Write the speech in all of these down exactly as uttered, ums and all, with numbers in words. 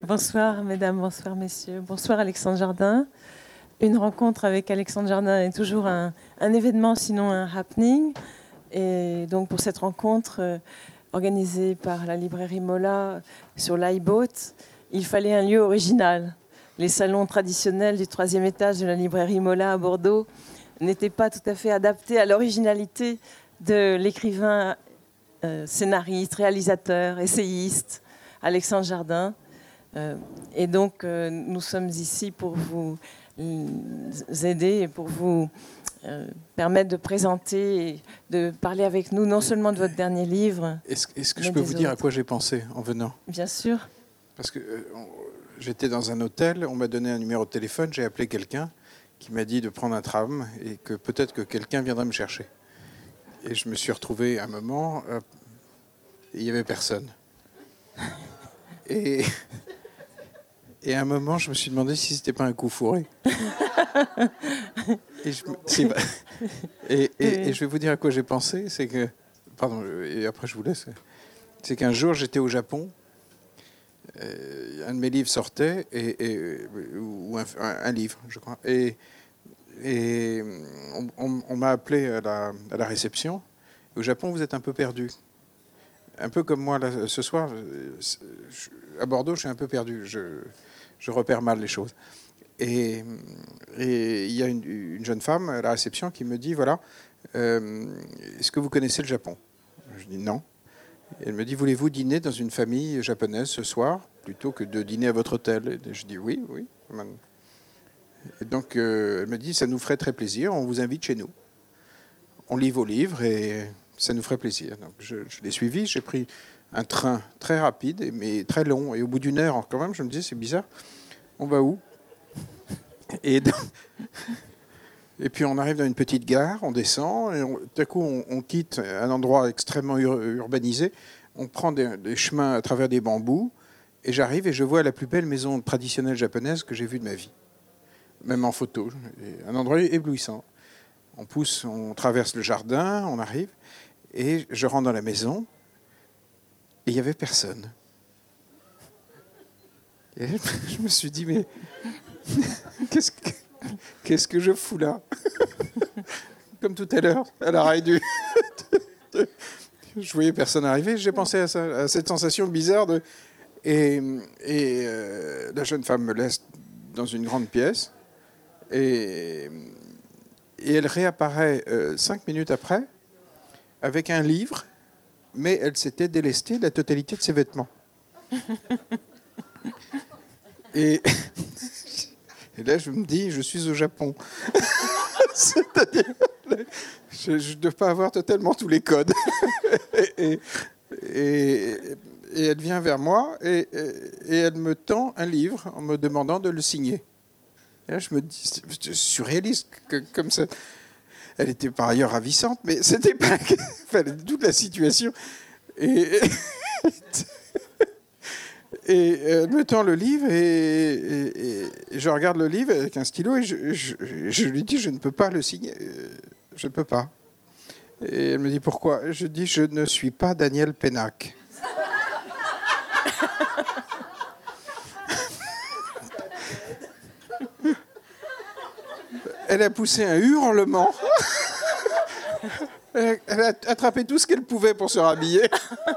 Bonsoir mesdames, bonsoir messieurs, bonsoir Alexandre Jardin. Une rencontre avec Alexandre Jardin est toujours un, un événement, sinon un happening. Et donc pour cette rencontre euh, organisée par la librairie Mola sur l'iBoat, il fallait un lieu original. Les salons traditionnels du troisième étage de la librairie Mola à Bordeaux n'étaient pas tout à fait adaptés à l'originalité de l'écrivain, euh, scénariste, réalisateur, essayiste Alexandre Jardin. Euh, et donc, euh, nous sommes ici pour vous aider et pour vous euh, permettre de présenter et de parler avec nous non seulement de votre dernier livre. Est-ce, est-ce que je peux vous dire à quoi j'ai pensé en venant ? Bien sûr. Parce que euh, on, j'étais dans un hôtel, on m'a donné un numéro de téléphone, j'ai appelé quelqu'un qui m'a dit de prendre un tram et que peut-être que quelqu'un viendrait me chercher. Et je me suis retrouvé à un moment, euh, il n'y avait personne. Et, et à un moment, je me suis demandé si c'était pas un coup fourré. Et, je, c'est, et, et, et je vais vous dire à quoi j'ai pensé, c'est que, pardon, et après je vous laisse. C'est qu'un jour j'étais au Japon, euh, un de mes livres sortait, et, et, ou un, un, un livre, je crois, et, et on, on, on m'a appelé à la, à la réception. Au Japon, vous êtes un peu perdu. Un peu comme moi, là, ce soir, je, à Bordeaux, je suis un peu perdu. Je, je repère mal les choses. Et, et il y a une, une jeune femme à la réception qui me dit, voilà, euh, est-ce que vous connaissez le Japon ? Je dis non. Et elle me dit, voulez-vous dîner dans une famille japonaise ce soir, plutôt que de dîner à votre hôtel ? Et je dis oui, oui. Et donc, euh, elle me dit, ça nous ferait très plaisir, on vous invite chez nous. On lit vos livres et ça nous ferait plaisir. Donc, je, je l'ai suivi, j'ai pris un train très rapide, mais très long. Et au bout d'une heure, quand même, je me disais, c'est bizarre, on va où ? Et, donc, et puis, on arrive dans une petite gare, on descend, et on, tout à coup, on, on quitte un endroit extrêmement ur, urbanisé. On prend des, des chemins à travers des bambous, et j'arrive et je vois la plus belle maison traditionnelle japonaise que j'ai vue de ma vie. Même en photo. Un endroit éblouissant. On pousse, on traverse le jardin, on arrive, et je rentre dans la maison, et il n'y avait personne. Et je me suis dit, mais qu'est-ce que, qu'est-ce que je fous là ? Comme tout à l'heure, à l'arrêt du... Je voyais personne arriver, j'ai pensé à, ça, à cette sensation bizarre de... Et, et euh, la jeune femme me laisse dans une grande pièce, et... Et elle réapparaît euh, cinq minutes après avec un livre, mais elle s'était délestée de la totalité de ses vêtements. Et, et là, je me dis, je suis au Japon. C'est-à-dire, je ne dois pas avoir totalement tous les codes. et, et, et elle vient vers moi et, et elle me tend un livre en me demandant de le signer. Et là, je me dis, c'est surréaliste que, comme ça. Elle était par ailleurs ravissante, mais c'était pas enfin, toute la situation. Et, et elle me tend le livre et, et, et je regarde le livre avec un stylo et je, je, je lui dis, je ne peux pas le signer. Je ne peux pas. Et elle me dit, pourquoi ? Je dis, je ne suis pas Daniel Pénac. Elle a poussé un hurlement. Elle a attrapé tout ce qu'elle pouvait pour se rhabiller.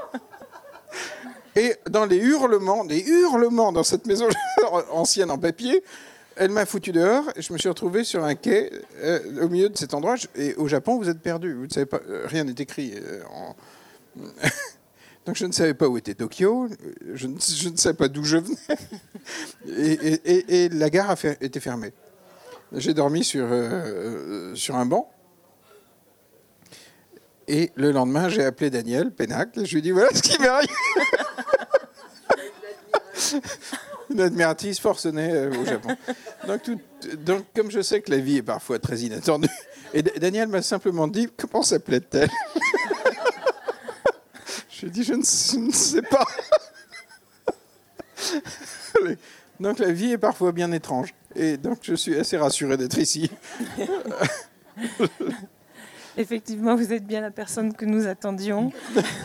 Et dans les hurlements, des hurlements dans cette maison ancienne en papier, elle m'a foutu dehors. Et je me suis retrouvé sur un quai euh, au milieu de cet endroit. Et au Japon, vous êtes perdu. Vous ne savez pas, rien n'est écrit. Euh, en... Donc je ne savais pas où était Tokyo. Je ne, je ne savais pas d'où je venais. Et, et, et, et la gare a fait, était fermée. J'ai dormi sur, euh, sur un banc. Et le lendemain, j'ai appelé Daniel Pénac. Et je lui ai dit, voilà ce qui m'est arrivé. Une admiratrice forcenée euh, au Japon. Donc, tout, donc, comme je sais que la vie est parfois très inattendue, et D- Daniel m'a simplement dit, comment s'appelait-elle ? Je lui ai dit, je ne, je ne sais pas. Donc, la vie est parfois bien étrange. Et donc, je suis assez rassuré d'être ici. Effectivement, vous êtes bien la personne que nous attendions.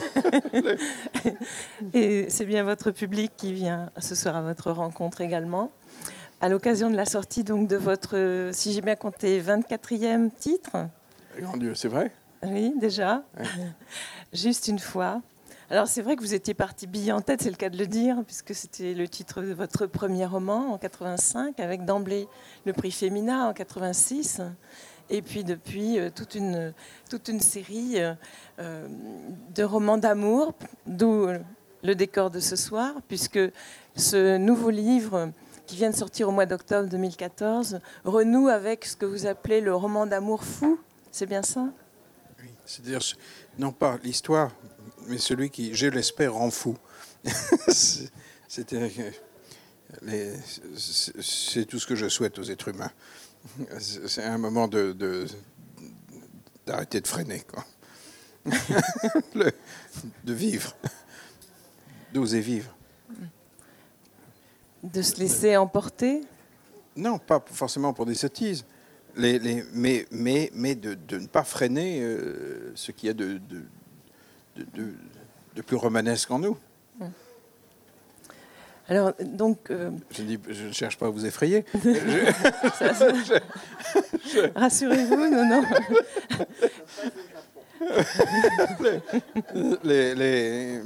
Et c'est bien votre public qui vient ce soir à votre rencontre également. À l'occasion de la sortie donc, de votre, si j'ai bien compté, vingt-quatrième titre. Grand Dieu, c'est vrai? Oui, déjà. Ouais. Juste une fois. Alors c'est vrai que vous étiez parti bille en tête, c'est le cas de le dire, puisque c'était le titre de votre premier roman en quatre-vingt-cinq, avec d'emblée le prix Femina en quatre-vingt-six, et puis depuis euh, toute, une, toute une série euh, de romans d'amour, d'où le décor de ce soir, puisque ce nouveau livre qui vient de sortir au mois d'octobre deux mille quatorze renoue avec ce que vous appelez le roman d'amour fou, c'est bien ça? Oui, c'est-à-dire non pas l'histoire, mais celui qui, je l'espère, rend fou. C'est tout ce que je souhaite aux êtres humains. C'est un moment de, de, d'arrêter de freiner, quoi. Le, de vivre, d'oser vivre. De se laisser emporter? Non, pas forcément pour des sottises, les, les, mais, mais, mais de, de ne pas freiner euh, ce qu'il y a de... de De, de, de plus romanesque en nous. Alors, donc... Euh... Je, dis, je ne cherche pas à vous effrayer. Ça, ça... je, je... Rassurez-vous, non, non. les, les,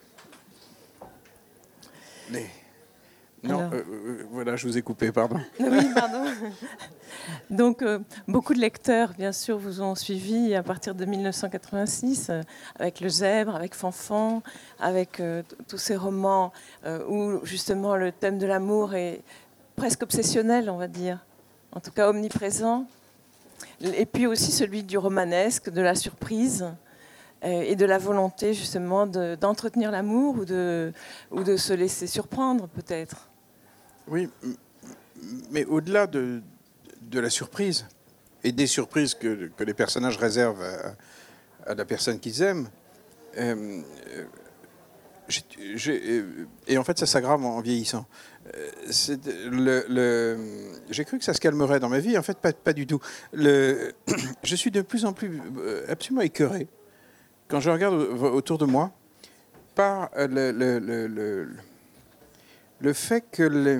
les... Non, euh, euh, voilà, je vous ai coupé, pardon. Oui, pardon. Donc, euh, beaucoup de lecteurs, bien sûr, vous ont suivi à partir de mille neuf cent quatre-vingt-six, euh, avec Le Zèbre, avec Fanfan, avec euh, tous ces romans euh, où, justement, le thème de l'amour est presque obsessionnel, on va dire, en tout cas omniprésent. Et puis aussi celui du romanesque, de la surprise euh, et de la volonté, justement, de, d'entretenir l'amour ou de, ou de se laisser surprendre, peut-être. Oui, mais au-delà de, de la surprise et des surprises que, que les personnages réservent à, à la personne qu'ils aiment, euh, j'ai, j'ai, et en fait ça s'aggrave en vieillissant. C'est le, le, j'ai cru que ça se calmerait dans ma vie, en fait pas, pas du tout. Le, je suis de plus en plus absolument écœuré quand je regarde autour de moi par le, le, le, le Le fait que les,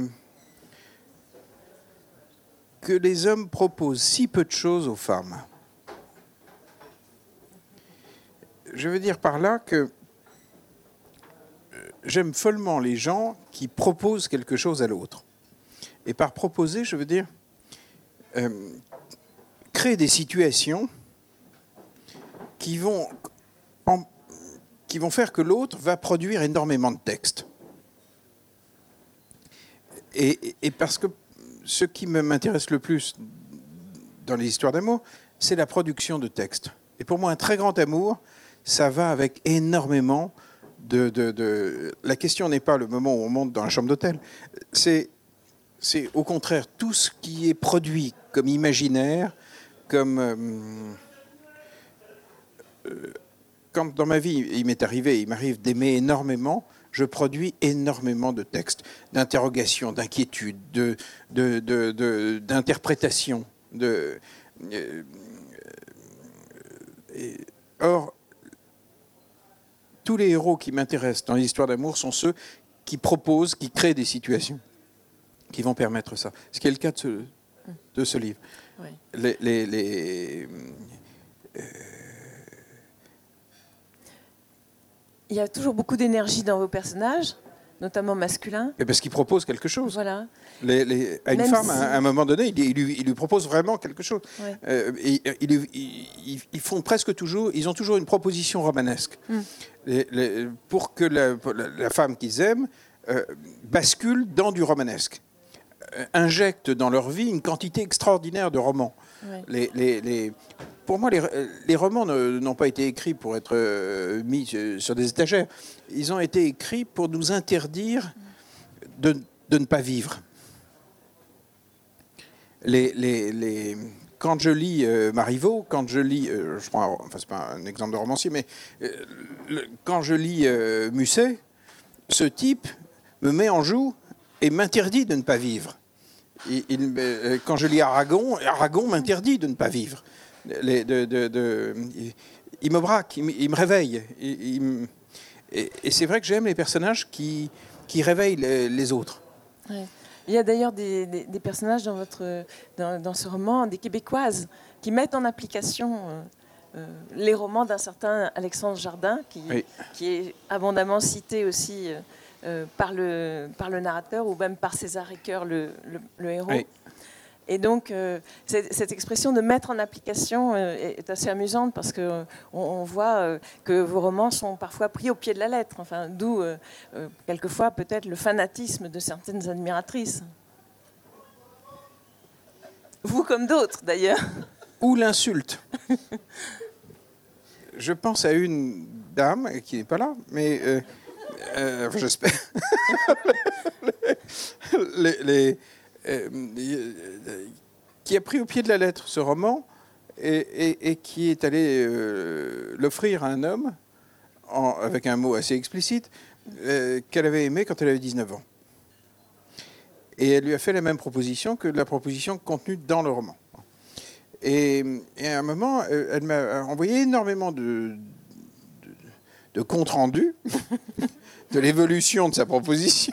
que les hommes proposent si peu de choses aux femmes. Je veux dire par là que j'aime follement les gens qui proposent quelque chose à l'autre. Et par proposer, je veux dire euh, créer des situations qui vont, en, qui vont faire que l'autre va produire énormément de textes. Et, et parce que ce qui m'intéresse le plus dans les histoires d'amour, c'est la production de textes. Et pour moi, un très grand amour, ça va avec énormément de... de, de... La question n'est pas le moment où on monte dans la chambre d'hôtel. C'est, c'est au contraire tout ce qui est produit comme imaginaire, comme... Euh, euh, quand dans ma vie, il m'est arrivé, il m'arrive d'aimer énormément, je produis énormément de textes, d'interrogations, d'inquiétudes, de, de, de, de, d'interprétations. De, euh, et, or, tous les héros qui m'intéressent dans les histoires d'amour sont ceux qui proposent, qui créent des situations qui vont permettre ça. Ce qui est le cas de ce, de ce livre. Oui. Les... les, les euh, Il y a toujours beaucoup d'énergie dans vos personnages, notamment masculins. Et parce qu'ils proposent quelque chose. Voilà. Les, les, à une Même femme, si... à un moment donné, il, il, lui, il lui propose vraiment quelque chose. Ouais. Euh, et, il, il, ils font presque toujours, ils ont toujours une proposition romanesque. Mm. Les, les, pour que la, la, la femme qu'ils aiment euh, bascule dans du romanesque. Euh, injecte dans leur vie une quantité extraordinaire de romans. Ouais. Les, les, les, pour moi, les, les romans ne, n'ont pas été écrits pour être euh, mis sur des étagères. Ils ont été écrits pour nous interdire de, de ne pas vivre. Les, les, les, quand je lis euh, Marivaux, quand je lis, euh, je prends, enfin c'est pas un exemple de romancier, mais euh, le, quand je lis euh, Musset, ce type me met en joue et m'interdit de ne pas vivre. Il, il, euh, quand je lis Aragon, Aragon m'interdit de ne pas vivre. Les, de, de, de, il, il me braque, il, il me réveille. Il, il, et, et c'est vrai que j'aime les personnages qui, qui réveillent les, les autres. Ouais. Il y a d'ailleurs des, des, des personnages dans, votre, dans, dans ce roman, des Québécoises, qui mettent en application euh, euh, les romans d'un certain Alexandre Jardin, qui, oui. qui est abondamment cité aussi euh, euh, par, le, par le narrateur, ou même par César Ricoeur, le, le, le héros. Oui. Et donc, euh, cette, cette expression de mettre en application euh, est assez amusante parce qu'on euh, on voit euh, que vos romans sont parfois pris au pied de la lettre. Enfin, d'où, euh, euh, quelquefois, peut-être le fanatisme de certaines admiratrices. Vous comme d'autres, d'ailleurs. Ou l'insulte. Je pense à une dame, qui n'est pas là, mais euh, euh, j'espère. les... les Euh, qui a pris au pied de la lettre ce roman et, et, et qui est allé euh, l'offrir à un homme en, avec un mot assez explicite euh, qu'elle avait aimé quand elle avait dix-neuf ans. Et elle lui a fait la même proposition que la proposition contenue dans le roman. Et, et à un moment, elle m'a envoyé énormément de, de, de comptes rendus de l'évolution de sa proposition.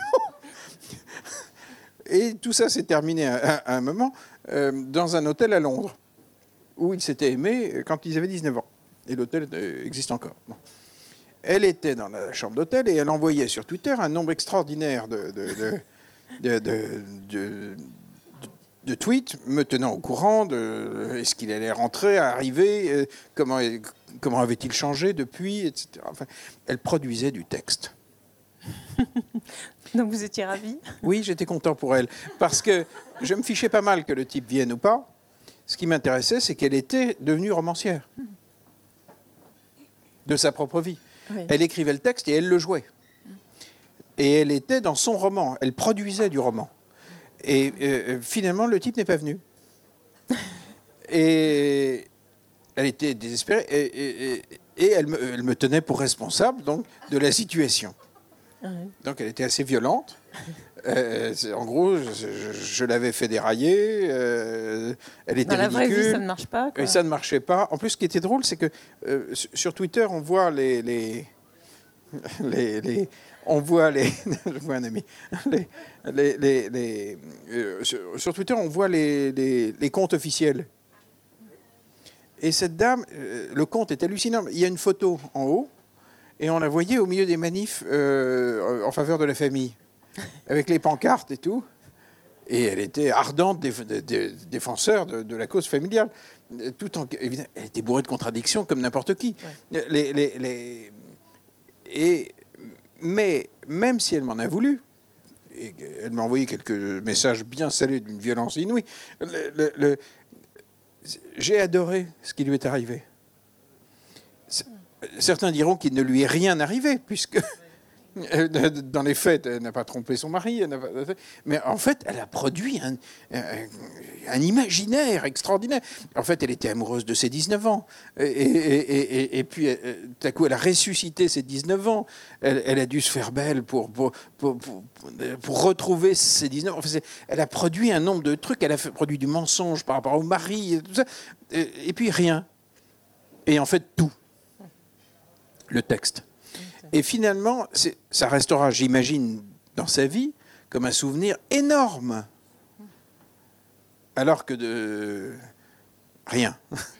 Et tout ça s'est terminé à, à un moment euh, dans un hôtel à Londres, où ils s'étaient aimés quand ils avaient dix-neuf ans. Et l'hôtel euh, existe encore. Bon. Elle était dans la chambre d'hôtel et elle envoyait sur Twitter un nombre extraordinaire de, de, de, de, de, de, de tweets me tenant au courant de est-ce qu'il allait rentrer, arriver, euh, comment, comment avait-il changé depuis, et cetera. Enfin, elle produisait du texte. Donc vous étiez ravi ? Oui, j'étais content pour elle. Parce que je me fichais pas mal que le type vienne ou pas. Ce qui m'intéressait, c'est qu'elle était devenue romancière. De sa propre vie. Oui. Elle écrivait le texte et elle le jouait. Et elle était dans son roman. Elle produisait du roman. Et euh, finalement, le type n'est pas venu. Et elle était désespérée. Et, et, et, et elle, me, elle me tenait pour responsable donc, de la situation. Donc elle était assez violente. Euh, en gros, je, je, je l'avais fait dérailler. Euh, elle était Dans la ridicule. vraie vie, ça ne marche pas. Quoi. Et ça ne marchait pas. En plus, ce qui était drôle, c'est que euh, sur Twitter, on voit les, les, les, les on voit les, je vois un ami. Les, les, les, les euh, sur, sur Twitter, on voit les, les, les comptes officiels. Et cette dame, euh, le compte est hallucinant. Il y a une photo en haut. Et on la voyait au milieu des manifs euh, en faveur de la famille, avec les pancartes et tout. Et elle était ardente déf- dé- dé- défenseur de, de la cause familiale. Tout en, évidemment, elle était bourrée de contradictions comme n'importe qui. Ouais. Les, les, les, et, mais même si elle m'en a voulu, et elle m'a envoyé quelques messages bien salés d'une violence inouïe, le, le, le, j'ai adoré ce qui lui est arrivé. Certains diront qu'il ne lui est rien arrivé, puisque dans les faits, elle n'a pas trompé son mari. Elle n'a pas... Mais en fait, elle a produit un, un, un imaginaire extraordinaire. En fait, elle était amoureuse de ses dix-neuf ans. Et, et, et, et puis, tout à coup, elle a ressuscité ses dix-neuf ans. Elle, elle a dû se faire belle pour, pour, pour, pour, pour retrouver ses dix-neuf ans. Enfin, elle a produit un nombre de trucs. Elle a fait, produit du mensonge par rapport au mari. Et, tout ça. Et, et puis, rien. Et en fait, tout. Le texte. Et finalement, c'est, ça restera, j'imagine, dans sa vie, comme un souvenir énorme. Alors que de... rien.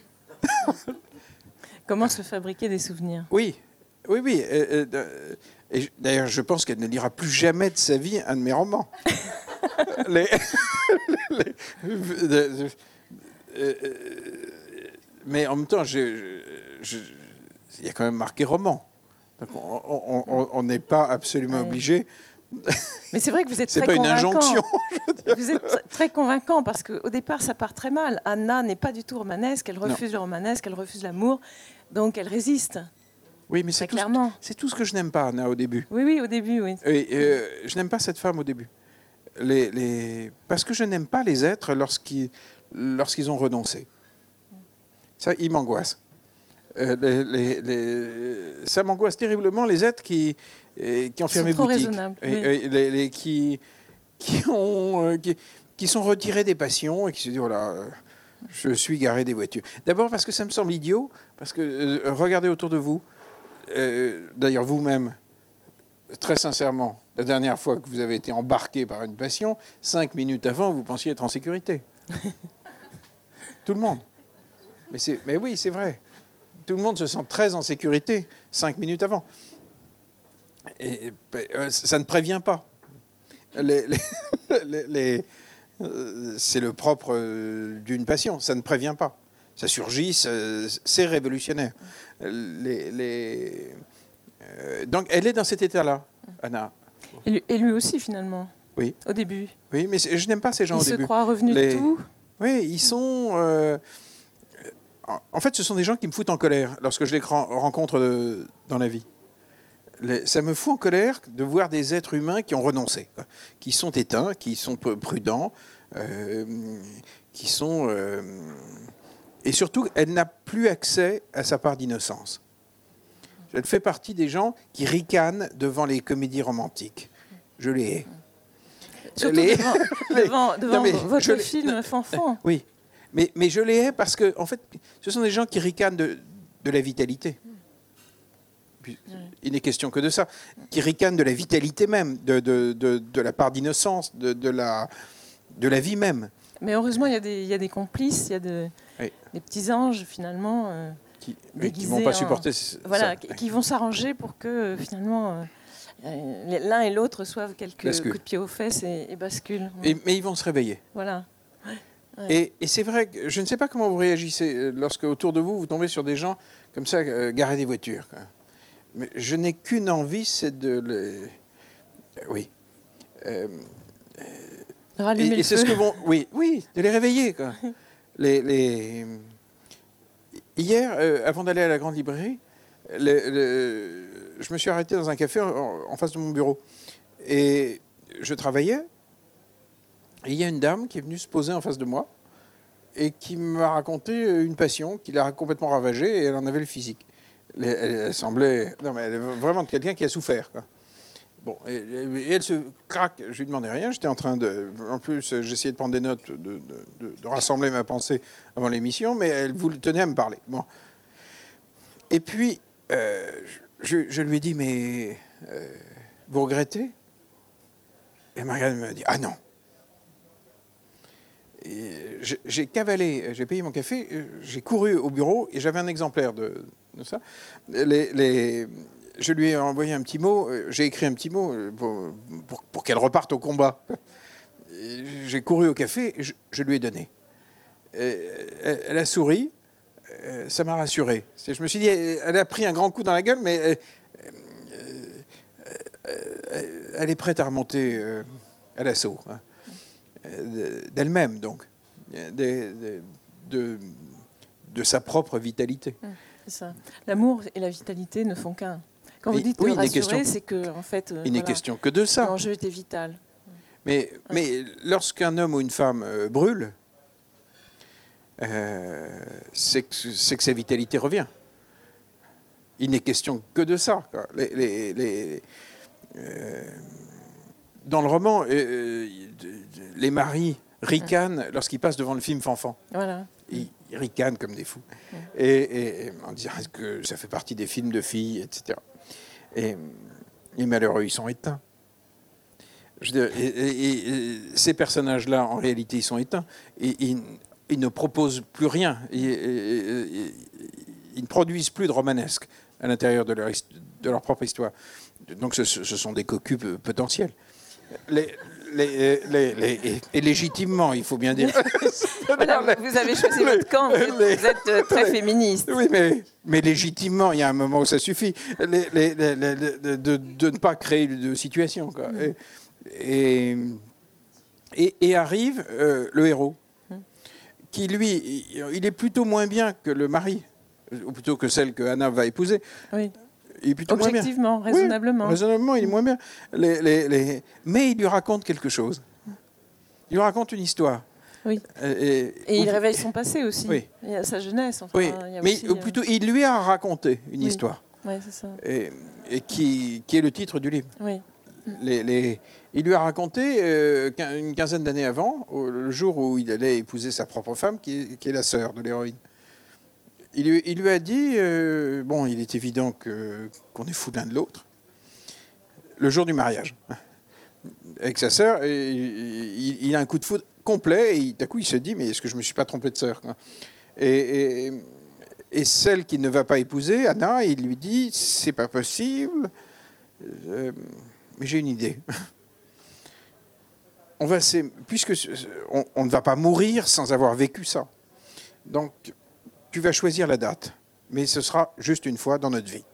Comment se fabriquer des souvenirs ? Oui, oui, oui. Euh, euh, et d'ailleurs, je pense qu'elle ne lira plus jamais de sa vie un de mes romans. les, les, les, euh, mais en même temps, je... je, je il y a quand même marqué roman. Donc on n'est pas absolument ouais. obligé. Mais c'est vrai que vous êtes c'est très convaincant. C'est pas une injonction. Vous êtes très convaincant parce qu'au départ, ça part très mal. Anna n'est pas du tout romanesque. Elle refuse non. le romanesque, elle refuse l'amour. Donc elle résiste. Oui, mais c'est tout, clairement. Ce, c'est tout ce que je n'aime pas, Anna, au début. Oui, oui, au début, oui. Et, euh, je n'aime pas cette femme au début. Les, les... Parce que je n'aime pas les êtres lorsqu'ils, lorsqu'ils ont renoncé. Ça, ils m'angoissent. Euh, les, les, les, ça m'angoisse terriblement les êtres qui, euh, qui ont fermé boutique et, oui. et, les, les, qui, qui, ont, euh, qui, qui sont retirés des passions et qui se disent voilà, euh, je suis garé des voitures. D'abord parce que ça me semble idiot, parce que euh, regardez autour de vous, euh, d'ailleurs vous-même, très sincèrement, la dernière fois que vous avez été embarqué par une passion, cinq minutes avant, vous pensiez être en sécurité. Tout le monde. Mais, c'est, mais oui, c'est vrai. Tout le monde se sent très en sécurité cinq minutes avant. Et, et ça ne prévient pas. Les, les, les, les, euh, c'est le propre euh, d'une passion. Ça ne prévient pas. Ça surgit, ça, c'est révolutionnaire. Les, les, euh, donc, elle est dans cet état-là, Anna. Et lui, et lui aussi, finalement. Oui. Au début. Oui, mais je n'aime pas ces gens il au début. Il se croit revenu les... de tout. Oui, ils sont... Euh... En fait, ce sont des gens qui me foutent en colère lorsque je les rencontre de... dans la vie. Les... Ça me fout en colère de voir des êtres humains qui ont renoncé, quoi. Qui sont éteints, qui sont prudents, euh... qui sont... Euh... Et surtout, elle n'a plus accès à sa part d'innocence. Elle fait partie des gens qui ricanent devant les comédies romantiques. Je les hais. Surtout les... devant, devant, devant non, votre les... film Fanfan. Oui, mais, mais je les hais parce que, en fait, ce sont des gens qui ricanent de, de la vitalité. Puis, il n'est question que de ça. Qui ricanent de la vitalité même, de, de, de, de la part d'innocence, de, de, la, de la vie même. Mais heureusement, il y a des, il y a des complices, il y a de, oui. des petits anges, finalement, euh, qui ne vont pas supporter en, voilà, ça. Qui, qui vont s'arranger pour que, euh, finalement... Euh, l'un et l'autre reçoivent quelques bascule. coups de pied aux fesses et, et basculent. Et, mais ils vont se réveiller. Voilà. Ouais. Et, et c'est vrai que je ne sais pas comment vous réagissez lorsque autour de vous, vous tombez sur des gens comme ça, euh, garer des voitures. Quoi. Mais je n'ai qu'une envie, c'est de les... Oui. Euh, Rallumer et, le et c'est feu. ce que vont... Oui, oui, de les réveiller. Quoi. les, les... Hier, euh, avant d'aller à la grande librairie, le, le, je me suis arrêté dans un café en, en face de mon bureau. Et je travaillais. Et il y a une dame qui est venue se poser en face de moi et qui m'a raconté une passion qui l'a complètement ravagée et elle en avait le physique. Elle, elle, elle semblait... Non, mais elle est vraiment quelqu'un qui a souffert, quoi. Bon, et, et elle se craque. Je lui demandais rien. J'étais en train de... En plus, j'essayais de prendre des notes, de, de, de, de rassembler ma pensée avant l'émission, mais elle voulait tenir à me parler. Bon. Et puis... Euh, je, je lui ai dit, mais euh, vous regrettez? Et Marianne me dit, ah non. Et j'ai cavalé, j'ai payé mon café, j'ai couru au bureau et j'avais un exemplaire de, de ça. Les, les, je lui ai envoyé un petit mot, j'ai écrit un petit mot pour, pour, pour qu'elle reparte au combat. J'ai couru au café et je, je lui ai donné. Et elle a souri. Euh, ça m'a rassuré. Je me suis dit, elle, elle a pris un grand coup dans la gueule, mais euh, euh, elle est prête à remonter euh, à l'assaut, hein, d'elle-même, donc, de, de, de, de sa propre vitalité. C'est ça. L'amour et la vitalité ne font qu'un. Quand vous dites oui, rassurer, c'est que, en fait, il n'est voilà, question que de ça. L'enjeu était vital. Mais, ouais. mais lorsqu'un homme ou une femme euh, brûle, Euh, c'est que, c'est que sa vitalité revient. Il n'est question que de ça. Les, les, les, euh, dans le roman, euh, les maris ricanent lorsqu'ils passent devant le film Fanfan. Voilà. Ils, ils ricanent comme des fous. Ouais. Et, et en disant que ça fait partie des films de filles, et cetera. Et les malheureux, ils sont éteints. Je veux dire, et, et, et ces personnages-là, en réalité, ils sont éteints. Et ils Ils ne proposent plus rien. Ils, ils, ils ne produisent plus de romanesque à l'intérieur de leur, de leur propre histoire. Donc ce, ce sont des cocus potentiels. Les, les, les, les, et légitimement, il faut bien dire. Voilà, vous avez choisi les, votre camp, vous, les, vous êtes très les, féministe. Oui, mais, mais légitimement, il y a un moment où ça suffit les, les, les, les, de, de, de ne pas créer de situation, quoi. Et, et, et, et arrive euh, le héros, qui, lui, il est plutôt moins bien que le mari, ou plutôt que celle que Anna va épouser. Oui. Il est plutôt objectivement, moins bien. raisonnablement. Oui, raisonnablement, il est moins bien. Les, les, les... Mais il lui raconte quelque chose. Il lui raconte une histoire. Oui. Et, et il révèle son passé aussi. Oui. Il y a sa jeunesse. Enfin, oui. il y a mais aussi, plutôt, euh... il lui a raconté une oui. histoire. Oui, c'est ça. Et, et qui, qui est le titre du livre. Oui. Les, les... Il lui a raconté, euh, une quinzaine d'années avant, le jour où il allait épouser sa propre femme, qui est, qui est la sœur de l'héroïne. Il lui, il lui a dit, euh, bon, il est évident que, qu'on est fous l'un de l'autre, le jour du mariage, avec sa sœur, et il, il a un coup de foudre complet, et d'un coup il se dit, mais est-ce que je ne me suis pas trompé de sœur, quoi. Et, et, et celle qu'il ne va pas épouser, Anna, il lui dit, c'est pas possible, euh, mais j'ai une idée. On va, puisque on, on ne va pas mourir sans avoir vécu ça. Donc, tu vas choisir la date, mais ce sera juste une fois dans notre vie.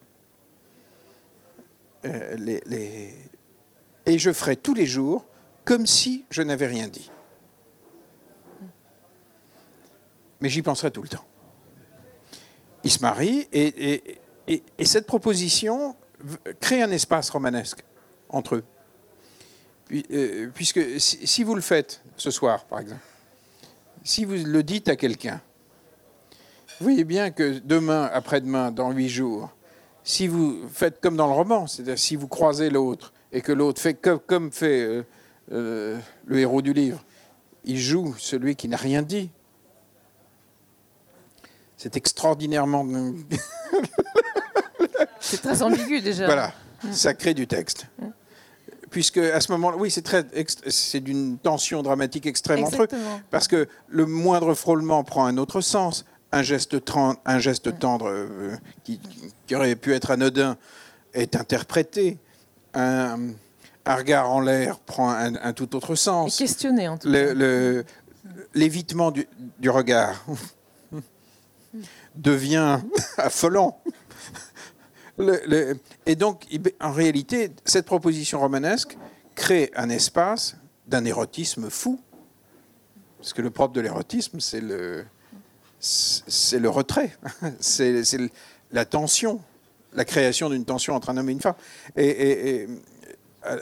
Euh, les, les... Et je ferai tous les jours comme si je n'avais rien dit. Mais j'y penserai tout le temps. Ils se marient et, et, et, et cette proposition crée un espace romanesque entre eux. Puisque si, si vous le faites ce soir, par exemple, si vous le dites à quelqu'un, vous voyez bien que demain, après-demain, dans huit jours, si vous faites comme dans le roman, c'est-à-dire si vous croisez l'autre et que l'autre fait comme, comme fait euh, euh, le héros du livre, il joue celui qui n'a rien dit. C'est extraordinairement... C'est très ambigu déjà. Voilà, ça crée du texte. Puisque à ce moment-là, oui, c'est très, c'est d'une tension dramatique extrême Exactement. entre eux, parce que le moindre frôlement prend un autre sens. Un geste, tendre, un geste tendre euh, qui, qui aurait pu être anodin est interprété. Un, un regard en l'air prend un, un tout autre sens. Et questionné en tout le, cas. Le, l'évitement du, du regard devient affolant. Le, le, et donc, en réalité, cette proposition romanesque crée un espace d'un érotisme fou. Parce que le propre de l'érotisme, c'est le, c'est le retrait, c'est, c'est la tension, la création d'une tension entre un homme et une femme. Et, et, et euh,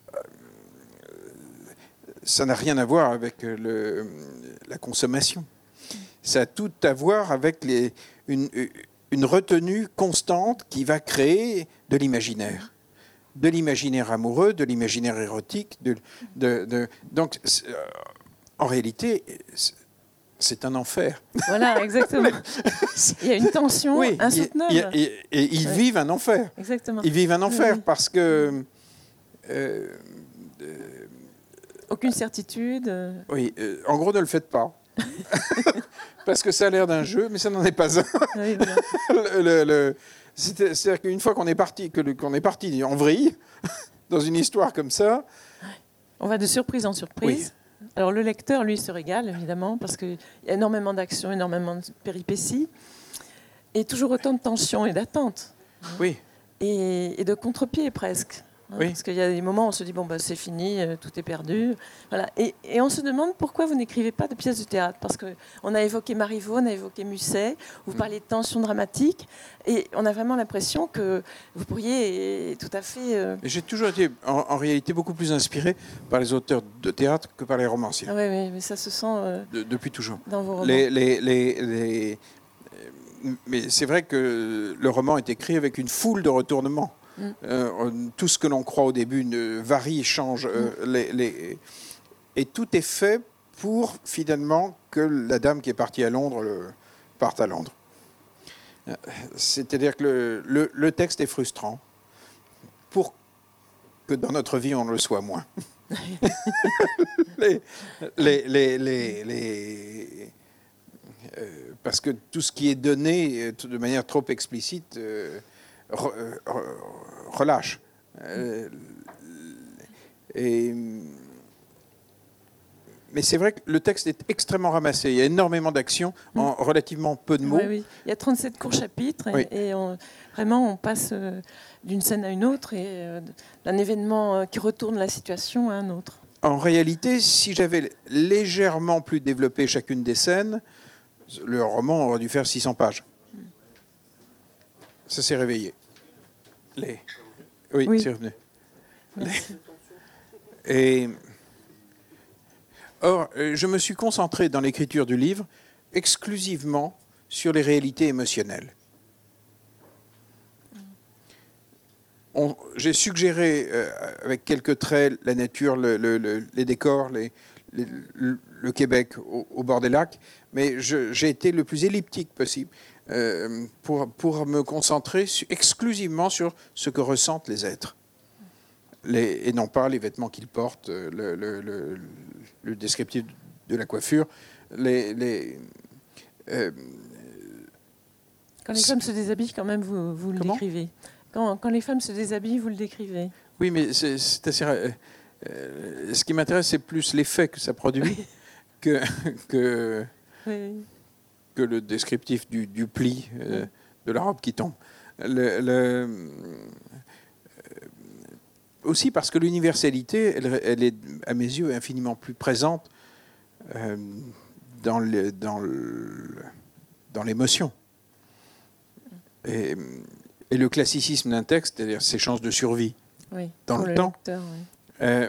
ça n'a rien à voir avec le, la consommation. Ça a tout à voir avec les, une... une retenue constante qui va créer de l'imaginaire. De l'imaginaire amoureux, de l'imaginaire érotique. De, de, de, donc, euh, en réalité, c'est un enfer. Voilà, exactement. Il y a une tension oui, insoutenable. Il, il, et, et ils ouais. vivent un enfer. Exactement. Ils vivent un enfer oui. parce que... Euh, euh, Aucune certitude. Oui, euh, en gros, ne le faites pas. Parce que ça a l'air d'un jeu, mais ça n'en est pas un. Oui, voilà. le, le, le, c'est, c'est-à-dire qu'une fois qu'on est parti, que le, qu'on est parti en vrille, dans une histoire comme ça... On va de surprise en surprise. Oui. Alors le lecteur, lui, se régale, évidemment, parce qu'il y a énormément d'actions, énormément de péripéties, et toujours autant de tensions et d'attentes. Oui. Et, et de contre-pied, presque. Oui. Parce qu'il y a des moments où on se dit, bon, bah, c'est fini, euh, tout est perdu. Voilà. Et, et on se demande pourquoi vous n'écrivez pas de pièces de théâtre. Parce qu'on a évoqué Marivaux, on a évoqué Musset, vous parlez de tension dramatique, et on a vraiment l'impression que vous pourriez tout à fait... Euh... J'ai toujours été, en, en réalité, beaucoup plus inspiré par les auteurs de théâtre que par les romanciers. Ah oui, oui, mais ça se sent... Euh, de, depuis toujours. Dans vos romans. Les, les, les, les... Mais c'est vrai que le roman est écrit avec une foule de retournements. Mm. Euh, tout ce que l'on croit au début ne varie, change. Euh, mm. les, les... Et tout est fait pour, finalement, que la dame qui est partie à Londres le... parte à Londres. C'est-à-dire que le, le, le texte est frustrant pour que dans notre vie, on le soit moins. les, les, les, les, les... Euh, parce que tout ce qui est donné de manière trop explicite... Euh, relâche. Euh, et, mais c'est vrai que le texte est extrêmement ramassé. Il y a énormément d'actions en relativement peu de mots. Oui, oui. Il y a trente-sept courts chapitres et, oui. et on, vraiment on passe euh, d'une scène à une autre et euh, d'un événement euh, qui retourne la situation à un autre. En réalité, si j'avais légèrement plus développé chacune des scènes, le roman aurait dû faire six cents pages. Ça s'est réveillé. Les... Oui, oui. C'est revenu. Les... Et... Or, je me suis concentré dans l'écriture du livre exclusivement sur les réalités émotionnelles. on, j'ai suggéré, euh, avec quelques traits, la nature, le, le, le, les décors, les, les, le, le Québec au, au bord des lacs, mais je, j'ai été le plus elliptique possible euh, pour, pour me concentrer su, exclusivement sur ce que ressentent les êtres. Les, et non pas les vêtements qu'ils portent, le, le, le, le descriptif de la coiffure. Les, les, euh, quand les femmes se déshabillent, quand même, vous, vous le Comment décrivez. Quand, quand les femmes se déshabillent, vous le décrivez. Oui, mais c'est, c'est assez... Euh, euh, ce qui m'intéresse, c'est plus l'effet que ça produit que, que, oui. que le descriptif du, du pli euh, de la robe qui tombe. Le, le, aussi parce que l'universalité, elle, elle est, à mes yeux, infiniment plus présente euh, dans, le, dans, le, dans l'émotion. Et, et le classicisme d'un texte, c'est-à-dire ses chances de survie oui, dans le, le temps. Lecteur, oui. euh,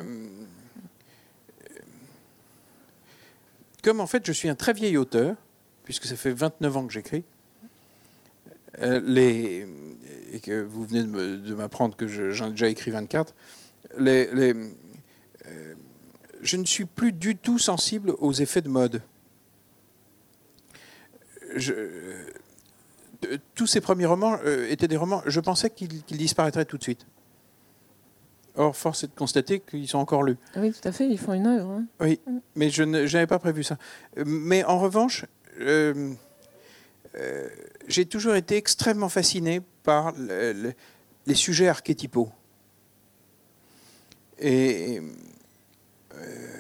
comme en fait je suis un très vieil auteur, puisque ça fait vingt-neuf ans que j'écris, euh, les, et que vous venez de, me, de m'apprendre que je, j'en ai déjà écrit vingt-quatre, les, les, euh, je ne suis plus du tout sensible aux effets de mode. Je, euh, tous ces premiers romans euh, étaient des romans, je pensais qu'ils, qu'ils disparaîtraient tout de suite. Or, force est de constater qu'ils sont encore lus. Oui, tout à fait, ils font une œuvre. Hein. Oui, mais je n'avais pas prévu ça. Mais en revanche, euh, euh, j'ai toujours été extrêmement fasciné par le, le, les sujets archétypaux. Et euh,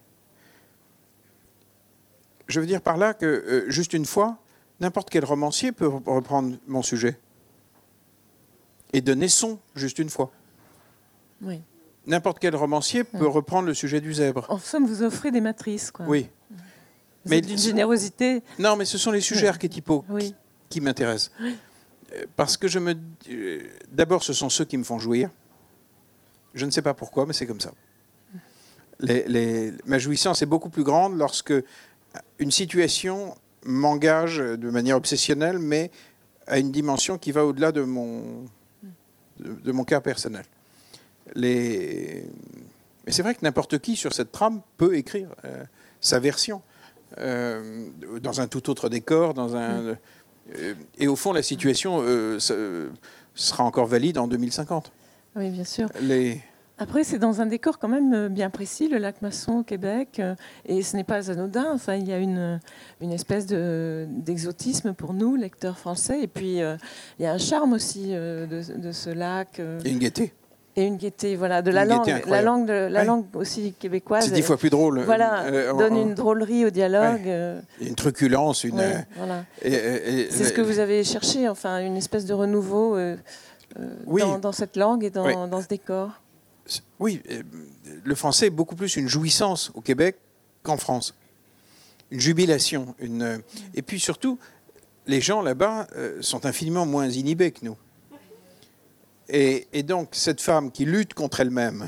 je veux dire par là que, euh, juste une fois, n'importe quel romancier peut reprendre mon sujet et donner son, juste une fois. Oui. N'importe quel romancier peut oui. reprendre le sujet du zèbre. En somme, vous offrez des matrices, quoi. Oui. Vous mais êtes d'une générosité. Non, mais ce sont les sujets oui. archétypaux oui. qui, qui m'intéressent. Oui. Parce que je me... D'abord, ce sont ceux qui me font jouir. Je ne sais pas pourquoi, mais c'est comme ça. Les, les... Ma jouissance est beaucoup plus grande lorsque une situation m'engage de manière obsessionnelle, mais à une dimension qui va au-delà de mon, de, de mon cas personnel. Les... Mais c'est vrai que n'importe qui sur cette trame peut écrire euh, sa version euh, dans un tout autre décor, dans un... Euh, et au fond, la situation euh, ça, euh, sera encore valide en deux mille cinquante. Oui, bien sûr. Les... Après, c'est dans un décor quand même bien précis, le lac Masson au Québec, et ce n'est pas anodin. Enfin, il y a une, une espèce de, d'exotisme pour nous, lecteurs français, et puis euh, il y a un charme aussi euh, de, de ce lac. Euh, et une gaieté. Et une gaieté, voilà, de la langue, la langue, de, la ouais. langue aussi québécoise. C'est dix fois plus drôle. Voilà, euh, donne on, une drôlerie au dialogue. Ouais. Euh, une truculence, une. Ouais, voilà. Et, et, et, c'est ce que vous avez cherché, enfin, une espèce de renouveau euh, euh, oui. dans, dans cette langue et dans, oui. dans ce décor. Oui, le français est beaucoup plus une jouissance au Québec qu'en France. Une jubilation. Une... Et puis surtout, les gens là-bas euh, sont infiniment moins inhibés que nous. Et, et donc, cette femme qui lutte contre elle-même,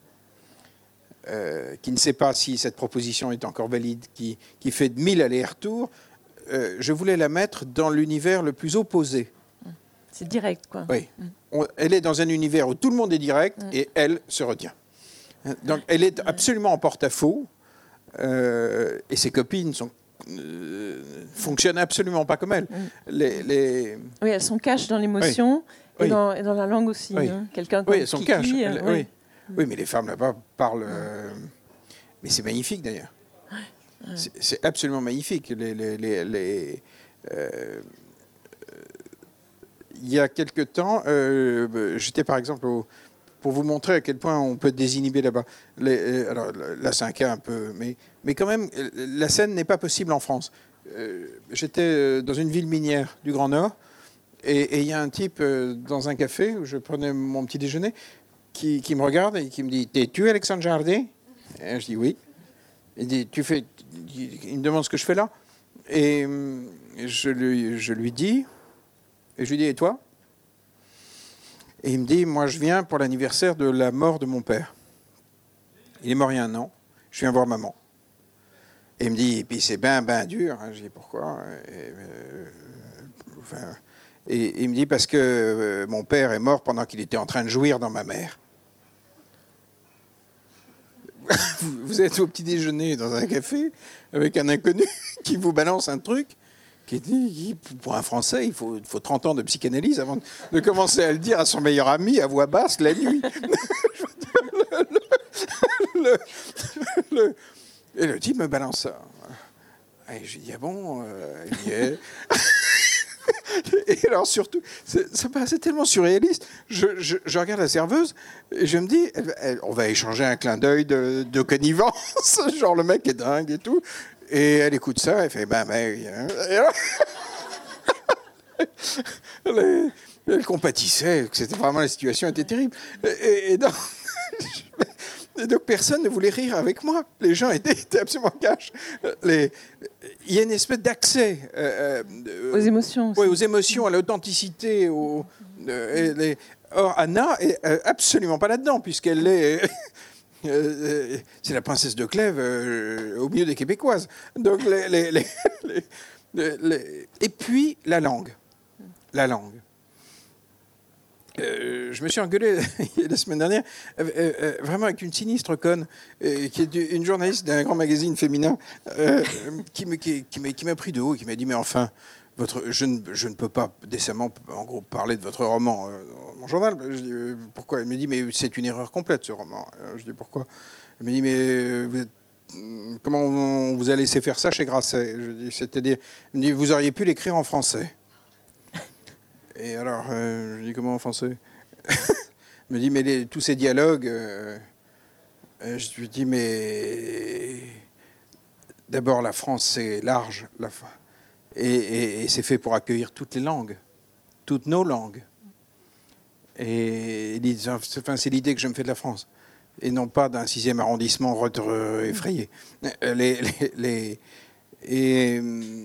euh, qui ne sait pas si cette proposition est encore valide, qui, qui fait de mille allers-retours, euh, je voulais la mettre dans l'univers le plus opposé. C'est direct, quoi. Oui. Mm. On, elle est dans un univers où tout le monde est direct mm. et elle se retient. Donc, elle est absolument en porte-à-faux euh, et ses copines sont, euh, fonctionnent absolument pas comme elle. Mm. Les, les... Oui, elles sont caches dans l'émotion. Oui. Et, oui. dans, et dans la langue aussi. Oui, hein. Quelqu'un oui elles sont Kiki, caches. Euh, oui. oui. oui, mais les femmes là-bas parlent. Euh... Mais c'est magnifique d'ailleurs. Ouais. C'est, c'est absolument magnifique. Les, les, les, les, euh... Il y a quelque temps, euh, j'étais par exemple au, pour vous montrer à quel point on peut désinhiber là-bas. Les, alors là, c'est un cas un peu, mais, mais quand même, la scène n'est pas possible en France. Euh, j'étais dans une ville minière du Grand Nord. Et il y a un type euh, dans un café où je prenais mon petit déjeuner qui, qui me regarde et qui me dit « T'es-tu Alexandre Jardin ?» Et je dis « Oui ». Il dit, tu fais, il me demande ce que je fais là. Et je lui, je lui dis, et je lui dis « Et toi ?» Et il me dit « Moi, je viens pour l'anniversaire de la mort de mon père. Il est mort il y a un an. Je viens voir maman. » Et il me dit « Et puis c'est ben, ben dur. » Je dis « Pourquoi ?» et, euh, enfin, Et, et il me dit, parce que euh, mon père est mort pendant qu'il était en train de jouir dans ma mère. Vous êtes au petit déjeuner dans un café avec un inconnu qui vous balance un truc qui dit, pour un Français, il faut, il faut trente ans de psychanalyse avant de commencer à le dire à son meilleur ami à voix basse la nuit. le, le, le, et le type me balance ça. Et je lui dis, ah bon, euh, il y est. Et alors surtout, ça paraissait tellement surréaliste. Je, je, je regarde la serveuse et je me dis, elle, elle, on va échanger un clin d'œil de, de connivence, genre le mec est dingue et tout. Et elle écoute ça, elle fait, ben, ben, et alors, elle, elle compatissait, que c'était vraiment, la situation était terrible. Et, et, donc, et donc personne ne voulait rire avec moi. Les gens étaient, étaient absolument cash. Les, il y a une espèce d'accès euh, aux émotions. Aussi. Oui, aux émotions, à l'authenticité. Au, euh, les, or, Anna est euh, absolument pas là-dedans, puisqu'elle est. Euh, c'est la princesse de Clèves euh, au milieu des Québécoises. Donc, les, les, les, les, les... Et puis, la langue. La langue. Euh, je me suis engueulé la semaine dernière, euh, euh, vraiment avec une sinistre conne, euh, qui est une journaliste d'un grand magazine féminin, euh, qui, me, qui, qui, m'a, qui m'a pris de haut, qui m'a dit, mais enfin, votre, je, ne, je ne peux pas décemment, en gros, parler de votre roman euh, dans mon journal. Je dis, euh, pourquoi ? Elle me dit, mais c'est une erreur complète, ce roman. Je dis, pourquoi ? Elle me dit, mais vous êtes, comment on vous a laissé faire ça chez Grasset ? Je dis, c'est-à-dire, elle me dit, vous auriez pu l'écrire en français. Et alors, euh, je dis, comment en français ? Elle me dit, mais les, tous ces dialogues, euh, euh, je lui dis, mais d'abord, la France, c'est large, la, et, et, et c'est fait pour accueillir toutes les langues, toutes nos langues. Et, et enfin, c'est l'idée que je me fais de la France, et non pas d'un sixième arrondissement effrayé. Les, les, les, et,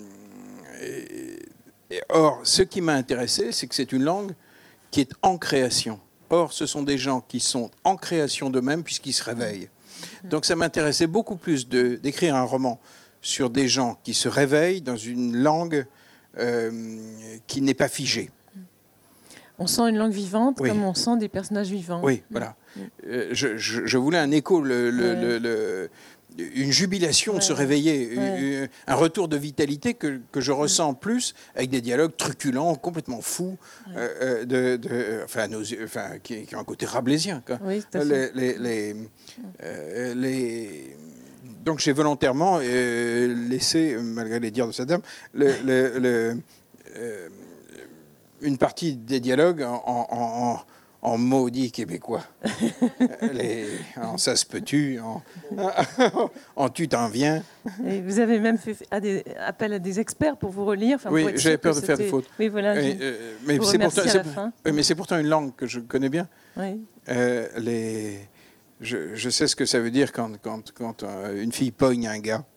et, Et or, ce qui m'a intéressé, c'est que c'est une langue qui est en création. Or, ce sont des gens qui sont en création d'eux-mêmes puisqu'ils se réveillent. Donc, ça m'intéressait beaucoup plus de, d'écrire un roman sur des gens qui se réveillent dans une langue euh, qui n'est pas figée. On sent une langue vivante, oui. Comme on sent des personnages vivants. Oui, voilà. Mmh. Euh, je, je, je voulais un écho, le... le, ouais. le, le une jubilation ouais, de se réveiller, ouais. un retour de vitalité que, que je ressens ouais. plus avec des dialogues truculents, complètement fous, ouais. euh, de, de, enfin, nos, enfin, qui, qui ont un côté rabelaisien. Quoi. Oui, les, les, les, euh, les... Donc j'ai volontairement euh, laissé, malgré les dires de cette dame, le, le, le, euh, une partie des dialogues en... en, en en maudit québécois, les, en ça se peut-tu, en, en tu t'en viens. Et vous avez même fait à des, appel à des experts pour vous relire. Enfin, oui, j'avais peur de faire des fautes. Oui, voilà. Et, euh, mais, c'est pourtant, c'est, oui, mais c'est pourtant une langue que je connais bien. Oui. Euh, les, je, je sais ce que ça veut dire quand, quand, quand euh, une fille pogne un gars.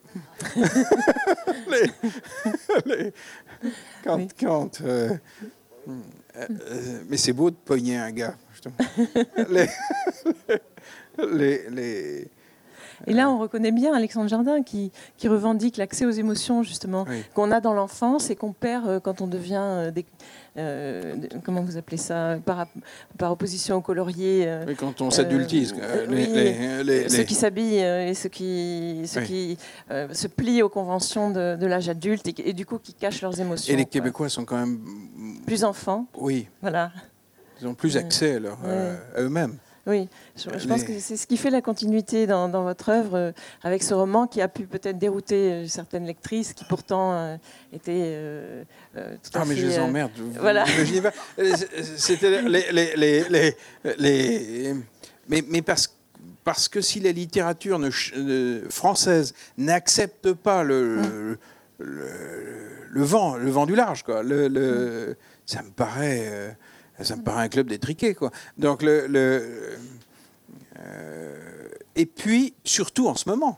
les, les, quand... Oui. quand euh, Euh, mais c'est beau de pogner un gars. les, les, les, Et là, on reconnaît bien Alexandre Jardin qui, qui revendique l'accès aux émotions, justement, oui. qu'on a dans l'enfance et qu'on perd quand on devient, des, euh, comment vous appelez ça, par, par opposition au colorier. Euh, oui, quand on s'adultise. Euh, les, oui, les, les, ceux les... qui s'habillent et ceux qui, ceux oui. qui euh, se plient aux conventions de, de l'âge adulte et, et du coup qui cachent leurs émotions. Et les Québécois quoi. sont quand même... Plus enfants. Oui. Voilà. Ils ont plus accès alors, oui. euh, à eux-mêmes. Oui, je, je pense que c'est ce qui fait la continuité dans, dans votre œuvre, euh, avec ce roman qui a pu peut-être dérouter euh, certaines lectrices qui pourtant euh, étaient euh, euh, tout à ah, fait... Ah, mais je les emmerde. Euh, voilà. Pas. C'était les... les, les, les, les mais, mais parce, parce que si la littérature ne, euh, française n'accepte pas le, hum. le, le, le, vent, le vent du large, quoi, le, le, hum. ça me paraît... Euh, Ça me paraît un club d'étriqués, quoi. Donc le, le euh, et puis surtout en ce moment.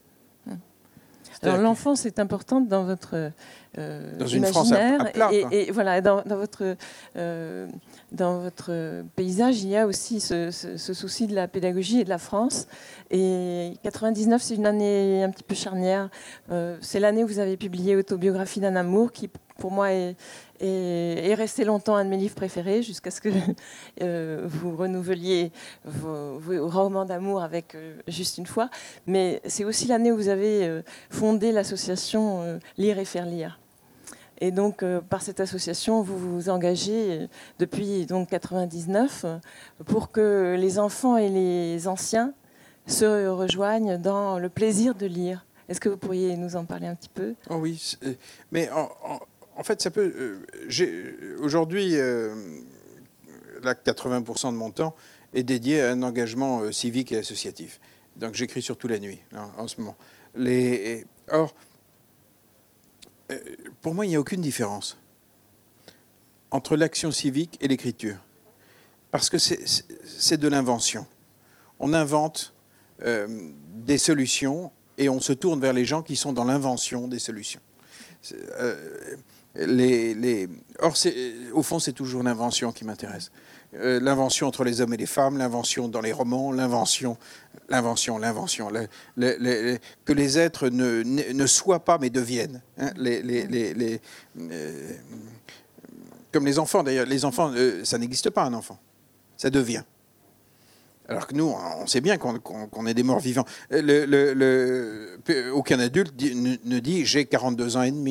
Alors l'enfance est importante dans votre euh, dans une imaginaire France à, à plat, et, et voilà dans, dans votre euh, dans votre paysage il y a aussi ce, ce, ce souci de la pédagogie et de la France. Et quatre-vingt-dix-neuf c'est une année un petit peu charnière. Euh, c'est l'année où vous avez publié Autobiographie d'un amour qui pour moi, est, est, est resté longtemps un de mes livres préférés, jusqu'à ce que euh, vous renouveliez vos, vos romans d'amour avec euh, Juste une fois. Mais c'est aussi l'année où vous avez euh, fondé l'association euh, Lire et faire lire. Et donc, euh, par cette association, vous vous engagez euh, depuis donc quatre-vingt-dix-neuf euh, pour que les enfants et les anciens se rejoignent dans le plaisir de lire. Est-ce que vous pourriez nous en parler un petit peu ? Oh oui, mais en, en, en fait, ça peut. Euh, aujourd'hui, euh, là, quatre-vingts pour cent de mon temps est dédié à un engagement euh, civique et associatif. Donc, j'écris surtout la nuit, hein, en ce moment. Les, or, euh, pour moi, il n'y a aucune différence entre l'action civique et l'écriture, parce que c'est, c'est de l'invention. On invente euh, des solutions. Et on se tourne vers les gens qui sont dans l'invention des solutions. Euh, les, les... Or, c'est, au fond, c'est toujours l'invention qui m'intéresse. Euh, l'invention entre les hommes et les femmes, l'invention dans les romans, l'invention, l'invention, l'invention. Le, le, le, que les êtres ne, ne, ne soient pas, mais deviennent. Hein, les, les, les, les, euh, comme les enfants, d'ailleurs. Les enfants, euh, ça n'existe pas, un enfant. Ça devient. Alors que nous, on sait bien qu'on, qu'on, qu'on est des morts vivants. Le, le, le, aucun adulte dit, ne, ne dit « j'ai quarante-deux ans et demi ».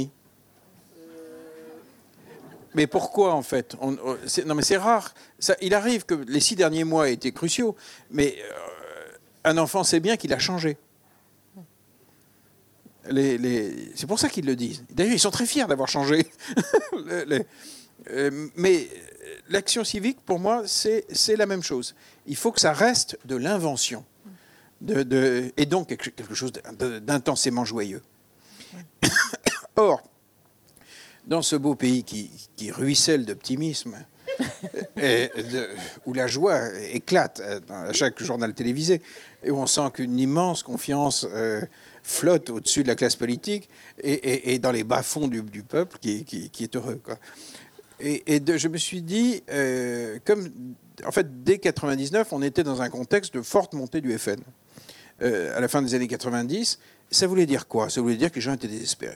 Mais pourquoi, en fait on, c'est, Non, mais c'est rare. Ça, il arrive que les six derniers mois aient été cruciaux, mais euh, un enfant sait bien qu'il a changé. Les, les, c'est pour ça qu'ils le disent. D'ailleurs, ils sont très fiers d'avoir changé. les, les, euh, mais... L'action civique, pour moi, c'est, c'est la même chose. Il faut que ça reste de l'invention. De, de, et donc quelque chose d'intensément joyeux. Or, dans ce beau pays qui, qui ruisselle d'optimisme, et de, où la joie éclate à chaque journal télévisé, et où on sent qu'une immense confiance euh, flotte au-dessus de la classe politique et, et, et dans les bas-fonds du, du peuple qui, qui, qui est heureux, quoi. Et, et de, je me suis dit, euh, comme en fait dès quatre-vingt-dix-neuf, on était dans un contexte de forte montée du F N. Euh, à la fin des années quatre-vingt-dix, ça voulait dire quoi ? Ça voulait dire que les gens étaient désespérés.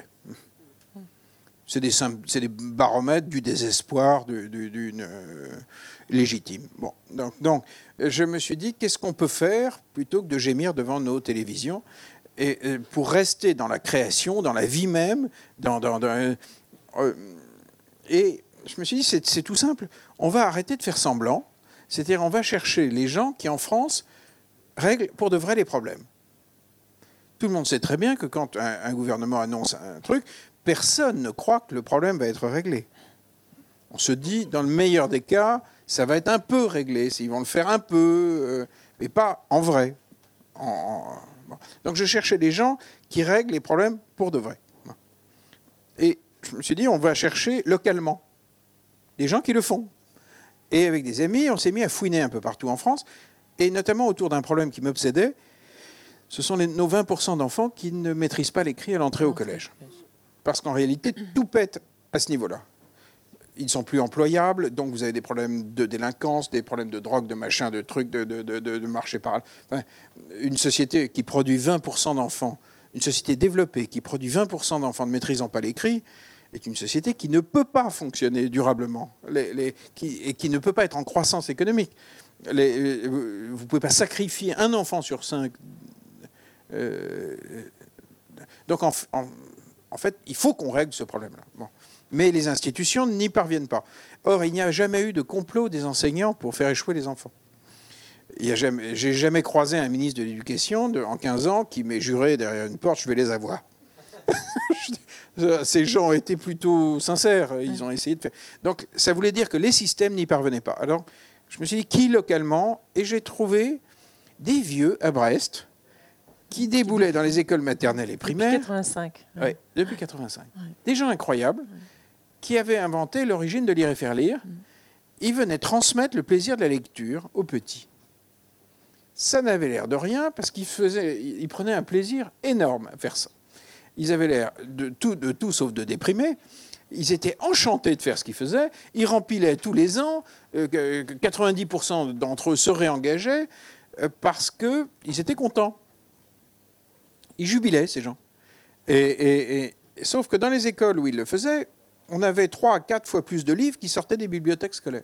C'est des, c'est des baromètres du désespoir du, du, d'une euh, légitime. Bon, donc, donc, je me suis dit, qu'est-ce qu'on peut faire plutôt que de gémir devant nos télévisions, et, et pour rester dans la création, dans la vie même, dans, dans, dans euh, et je me suis dit, c'est, c'est tout simple. On va arrêter de faire semblant. C'est-à-dire, on va chercher les gens qui, en France, règlent pour de vrai les problèmes. Tout le monde sait très bien que quand un, un gouvernement annonce un truc, personne ne croit que le problème va être réglé. On se dit, dans le meilleur des cas, ça va être un peu réglé. Ils vont le faire un peu, euh, mais pas en vrai. En, en, bon. Donc, je cherchais des gens qui règlent les problèmes pour de vrai. Et je me suis dit, on va chercher localement des gens qui le font. Et avec des amis, on s'est mis à fouiner un peu partout en France, et notamment autour d'un problème qui m'obsédait, ce sont les, nos vingt pour cent d'enfants qui ne maîtrisent pas l'écrit à l'entrée au collège. Parce qu'en réalité, tout pète à ce niveau-là. Ils ne sont plus employables, donc vous avez des problèmes de délinquance, des problèmes de drogue, de machin, de trucs, de, de, de, de marché par... Enfin, une société qui produit vingt pour cent d'enfants, une société développée qui produit vingt pour cent d'enfants ne maîtrisant pas l'écrit, est une société qui ne peut pas fonctionner durablement les, les, qui, et qui ne peut pas être en croissance économique. Les, vous ne pouvez pas sacrifier un enfant sur cinq. Euh, donc, en, en, en fait, il faut qu'on règle ce problème-là. Bon. Mais les institutions n'y parviennent pas. Or, il n'y a jamais eu de complot des enseignants pour faire échouer les enfants. Il y a jamais, j'ai jamais croisé un ministre de l'Éducation de, en quinze ans qui m'ait juré derrière une porte, je vais les avoir. Ces gens étaient plutôt sincères, ils ont essayé de faire. Donc, ça voulait dire que les systèmes n'y parvenaient pas. Alors, je me suis dit, qui localement ? Et j'ai trouvé des vieux à Brest qui déboulaient dans les écoles maternelles et primaires. Depuis quatre-vingt-cinq. Oui, ouais, depuis quatre-vingt-cinq. Ouais. Des gens incroyables ouais. qui avaient inventé l'origine de lire et faire lire. Mm. Ils venaient transmettre le plaisir de la lecture aux petits. Ça n'avait l'air de rien parce qu'ils faisaient, ils prenaient un plaisir énorme à faire ça. Ils avaient l'air de tout, de tout sauf de déprimés. Ils étaient enchantés de faire ce qu'ils faisaient. Ils rempilaient tous les ans. Euh, quatre-vingt-dix pour cent d'entre eux se réengageaient euh, parce qu'ils étaient contents. Ils jubilaient, ces gens. Et, et, et, sauf que dans les écoles où ils le faisaient, on avait trois à quatre fois plus de livres qui sortaient des bibliothèques scolaires.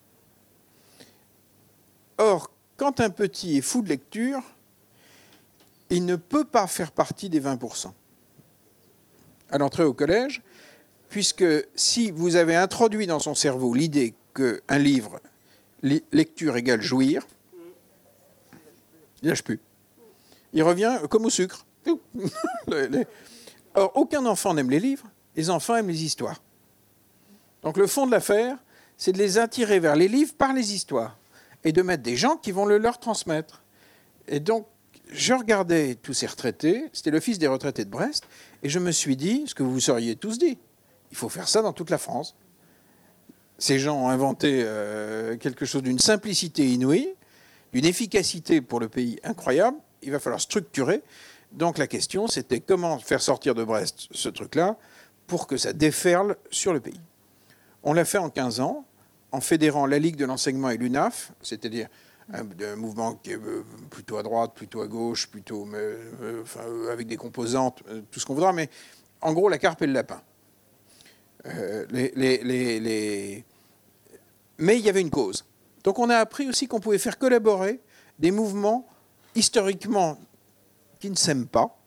Or, quand un petit est fou de lecture, il ne peut pas faire partie des vingt pour cent à l'entrée au collège, puisque si vous avez introduit dans son cerveau l'idée qu'un livre, lecture égale jouir, il lâche plus. Il revient comme au sucre. Or, aucun enfant n'aime les livres, les enfants aiment les histoires. Donc le fond de l'affaire, c'est de les attirer vers les livres par les histoires et de mettre des gens qui vont le leur transmettre. Et donc, je regardais tous ces retraités, c'était l'Office des retraités de Brest, et je me suis dit, ce que vous vous seriez tous dit, il faut faire ça dans toute la France. Ces gens ont inventé euh, quelque chose d'une simplicité inouïe, d'une efficacité pour le pays incroyable, il va falloir structurer. Donc la question, c'était comment faire sortir de Brest ce truc-là pour que ça déferle sur le pays. On l'a fait en quinze ans, en fédérant la Ligue de l'enseignement et l'U N A F, c'est-à-dire un, un mouvement qui est plutôt à droite, plutôt à gauche, plutôt euh, enfin, avec des composantes, euh, tout ce qu'on voudra, mais en gros la carpe et le lapin. Euh, les, les, les, les... Mais il y avait une cause. Donc on a appris aussi qu'on pouvait faire collaborer des mouvements historiquement qui ne s'aiment pas,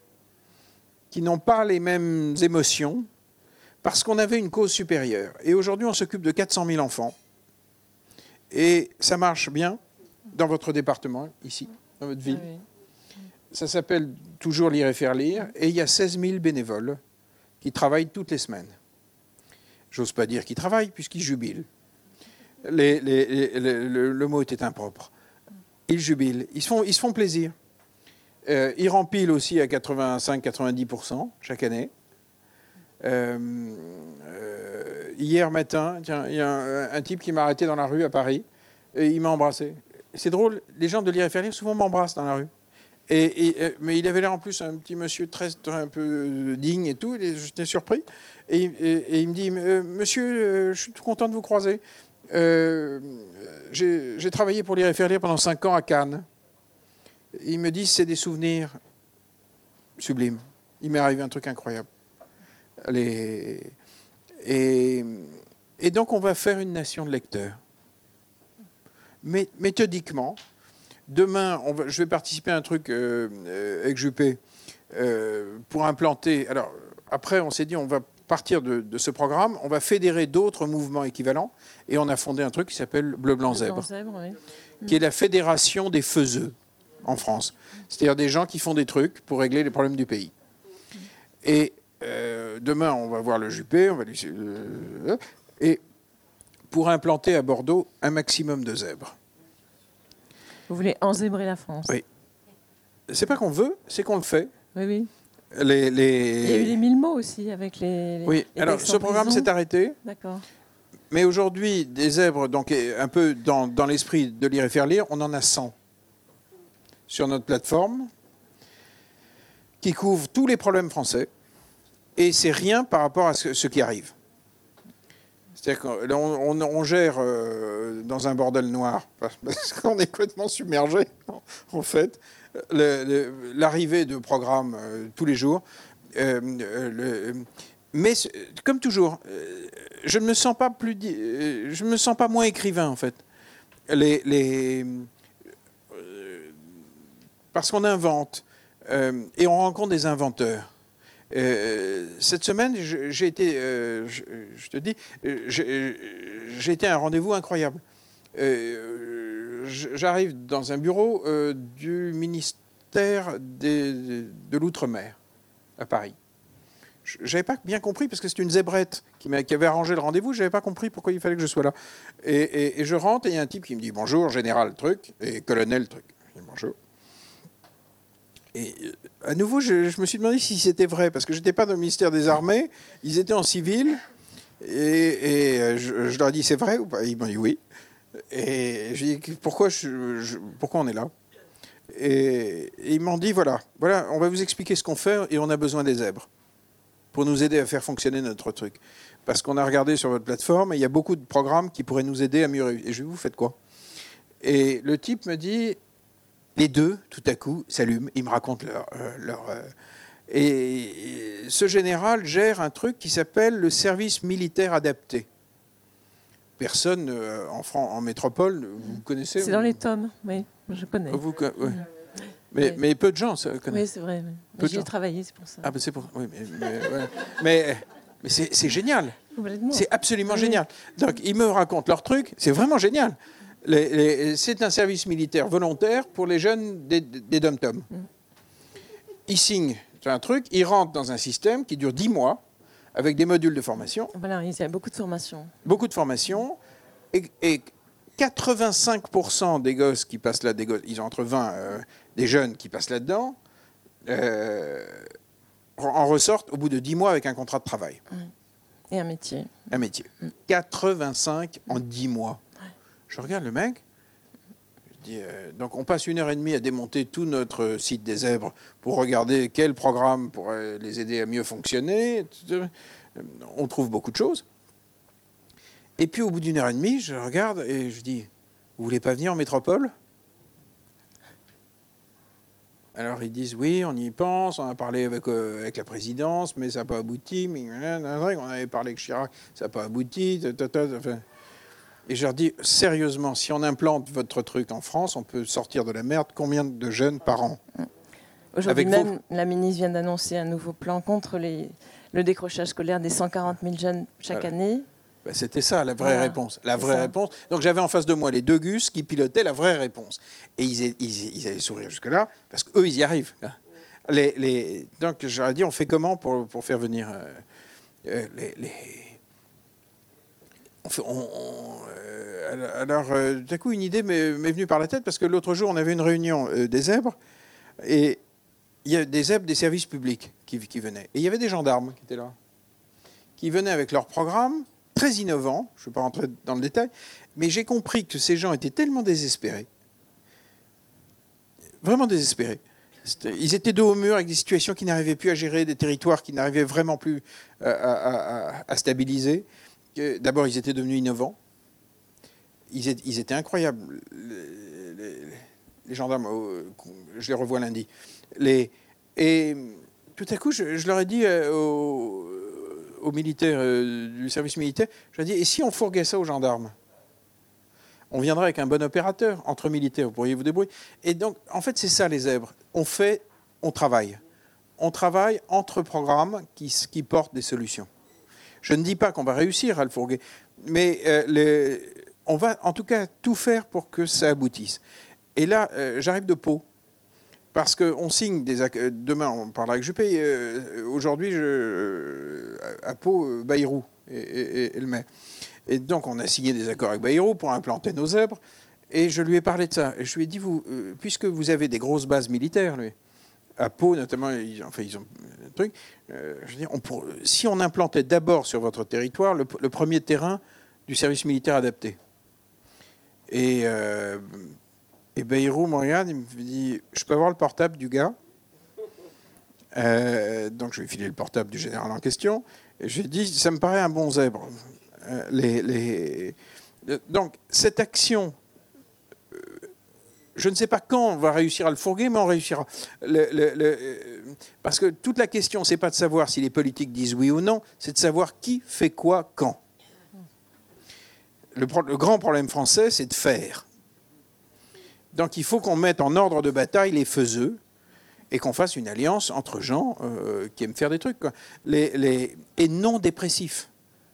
qui n'ont pas les mêmes émotions, parce qu'on avait une cause supérieure. Et aujourd'hui, on s'occupe de quatre cent mille enfants. Et ça marche bien dans votre département, ici, dans votre ville. Oui. Ça s'appelle toujours Lire et faire lire. Et il y a seize mille bénévoles qui travaillent toutes les semaines. J'ose pas dire qu'ils travaillent, puisqu'ils jubilent. Les, les, les, les, le, le mot était impropre. Ils jubilent. Ils se font, ils se font plaisir. Euh, ils rempilent aussi à quatre-vingt-cinq à quatre-vingt-dix pour cent chaque année. Euh, euh, hier matin, tiens, il y a un, un type qui m'a arrêté dans la rue à Paris et il m'a embrassé. C'est drôle, les gens de Lire et faire lire souvent m'embrassent dans la rue. Et, et, mais il avait l'air en plus un petit monsieur très, très un peu digne et tout. Et j'étais surpris. Et, et, et il me dit euh, Monsieur, euh, je suis tout content de vous croiser. Euh, j'ai, j'ai travaillé pour Lire et faire lire pendant cinq ans à Cannes. Il me dit c'est des souvenirs sublimes. Il m'est arrivé un truc incroyable. Les... Et, et donc on va faire une nation de lecteurs. Mais, méthodiquement, demain, on va, je vais participer à un truc euh, avec Juppé euh, pour implanter. Alors après, on s'est dit on va partir de, de ce programme, on va fédérer d'autres mouvements équivalents et on a fondé un truc qui s'appelle Bleu Blanc Zèbre, Zèbre oui. qui est la fédération des faiseux en France. C'est-à-dire des gens qui font des trucs pour régler les problèmes du pays. Et euh, demain, on va voir le Juppé, on va lui, euh, et pour implanter à Bordeaux un maximum de zèbres. Vous voulez enzébrer la France? Oui. C'est pas qu'on veut, c'est qu'on le fait. Oui, oui. Les, les... Il y a eu les mille mots aussi avec les. les oui. Les Alors, ce programme s'est arrêté. D'accord. Mais aujourd'hui, des zèbres, donc un peu dans, dans l'esprit de Lire et faire lire, on en a cent sur notre plateforme qui couvrent tous les problèmes français. Et c'est rien par rapport à ce, ce qui arrive. C'est-à-dire qu'on on, on gère euh, dans un bordel noir, parce qu'on est complètement submergé, en fait, le, le, l'arrivée de programmes euh, tous les jours. Euh, le, mais comme toujours, euh, je ne me sens pas plus, euh, je me sens pas moins écrivain, en fait. Les, les, euh, parce qu'on invente euh, et on rencontre des inventeurs. Euh, cette semaine, j'ai été, euh, je, je te dis, j'ai, j'ai été à un rendez-vous incroyable. Euh, j'arrive dans un bureau euh, du ministère des, de l'Outre-mer à Paris. Je n'avais pas bien compris parce que c'était une zébrette qui, m'a, qui avait arrangé le rendez-vous. Je n'avais pas compris pourquoi il fallait que je sois là. Et, et, et je rentre et il y a un type qui me dit bonjour, général truc et colonel truc. Je dis, bonjour. Et à nouveau, je, je me suis demandé si c'était vrai, parce que je n'étais pas dans le ministère des Armées, ils étaient en civil, et, et je, je leur ai dit, c'est vrai ou pas? Ils m'ont dit oui. Et j'ai dit, pourquoi, je, je, pourquoi on est là? et, et ils m'ont dit, voilà, voilà, on va vous expliquer ce qu'on fait, et on a besoin des zèbres, pour nous aider à faire fonctionner notre truc. Parce qu'on a regardé sur votre plateforme, et il y a beaucoup de programmes qui pourraient nous aider à mieux réussir. Et je dis, vous faites quoi? Et le type me dit... Les deux, tout à coup, s'allument. Ils me racontent leur, euh, leur, euh, Et ce général gère un truc qui s'appelle le service militaire adapté. Personne euh, en, Fran- en métropole, vous connaissez? C'est dans les tomes, oui, je connais. Vous, ouais. mais, oui. mais peu de gens ça connaissent. Oui, c'est vrai. Mais j'y ai travaillé, c'est pour ça. Ah, ben c'est pour. Oui, mais, mais, ouais. mais, mais c'est, c'est génial. C'est absolument oui. génial. Donc, ils me racontent leur truc, c'est vraiment génial. Les, les, c'est un service militaire volontaire pour les jeunes des, des dom-toms. Mm. Ils signent un truc, ils rentrent dans un système qui dure dix mois, avec des modules de formation. Voilà, il y a beaucoup de formation. Beaucoup de formation. Et, et quatre-vingt-cinq pour cent des gosses qui passent là, des gosses, ils ont entre vingt, euh, des jeunes qui passent là-dedans, euh, en ressortent au bout de dix mois avec un contrat de travail. Et un métier. Un métier. Mm. quatre-vingt-cinq en dix mois. Ouais. Je regarde le mec. Je dis, euh, donc on passe une heure et demie à démonter tout notre site des zèbres pour regarder quel programme pourrait les aider à mieux fonctionner. On trouve beaucoup de choses. Et puis au bout d'une heure et demie, je regarde et je dis, vous voulez pas venir en métropole? Alors ils disent, oui, on y pense, on a parlé avec, euh, avec la présidence, mais ça n'a pas abouti. Mais on avait parlé avec Chirac, ça n'a pas abouti. Enfin, et je leur dis, sérieusement, si on implante votre truc en France, on peut sortir de la merde. Combien de jeunes par an? Aujourd'hui même, vos... la ministre vient d'annoncer un nouveau plan contre les, le décrochage scolaire des cent quarante mille jeunes chaque voilà. année. Ben, c'était ça, la vraie voilà. réponse. La vraie ça. réponse. Donc j'avais en face de moi les deux gus qui pilotaient la vraie réponse. Et ils, ils, ils allaient sourire jusque-là, parce qu'eux, ils y arrivent. Les, les... Donc j'aurais dit, on fait comment pour, pour faire venir euh, les... les... On fait, on, on, euh, alors, euh, tout à coup, une idée m'est, m'est venue par la tête, parce que l'autre jour, on avait une réunion euh, des zèbres, et il y a des zèbres des services publics qui, qui venaient. Et il y avait des gendarmes qui étaient là, qui venaient avec leur programme, très innovant, je ne vais pas rentrer dans le détail, mais j'ai compris que ces gens étaient tellement désespérés, vraiment désespérés. C'était, ils étaient dos au mur avec des situations qui n'arrivaient plus à gérer, des territoires qui n'arrivaient vraiment plus à, à, à, à stabiliser. D'abord, ils étaient devenus innovants. Ils étaient, ils étaient incroyables. Les, les, les gendarmes, je les revois lundi. Les, et tout à coup, je, je leur ai dit aux, aux militaires du service militaire, je leur ai dit, et si on fourguait ça aux gendarmes? On viendrait avec un bon opérateur. Entre militaires, vous pourriez vous débrouiller. Et donc, en fait, c'est ça, les zèbres. On fait, on travaille. On travaille entre programmes qui, qui portent des solutions. Je ne dis pas qu'on va réussir à le fourguer, mais euh, les, on va en tout cas tout faire pour que ça aboutisse. Et là, euh, j'arrive de Pau, parce qu'on signe des accords. Demain, on parlera avec Juppé. Euh, aujourd'hui, je, à Pau, Bayrou et, et, et le maire. Et donc, on a signé des accords avec Bayrou pour implanter nos zèbres. Et je lui ai parlé de ça. Et je lui ai dit, vous, euh, puisque vous avez des grosses bases militaires, lui, à Pau notamment, ils, enfin, ils ont un truc. Euh, je veux dire, on pour, si on implantait d'abord sur votre territoire le, le premier terrain du service militaire adapté. Et, euh, et Bayrou me regarde, il me dit, je peux avoir le portable du gars? euh, Donc je lui ai filé le portable du général en question. Et je lui ai dit, ça me paraît un bon zèbre. Euh, les, les... Donc cette action... Je ne sais pas quand on va réussir à le fourguer, mais on réussira. Le, le, le, parce que toute la question, ce n'est pas de savoir si les politiques disent oui ou non, c'est de savoir qui fait quoi quand. Le, le grand problème français, c'est de faire. Donc il faut qu'on mette en ordre de bataille les faiseux et qu'on fasse une alliance entre gens euh, qui aiment faire des trucs, quoi. Les, les, et non dépressifs.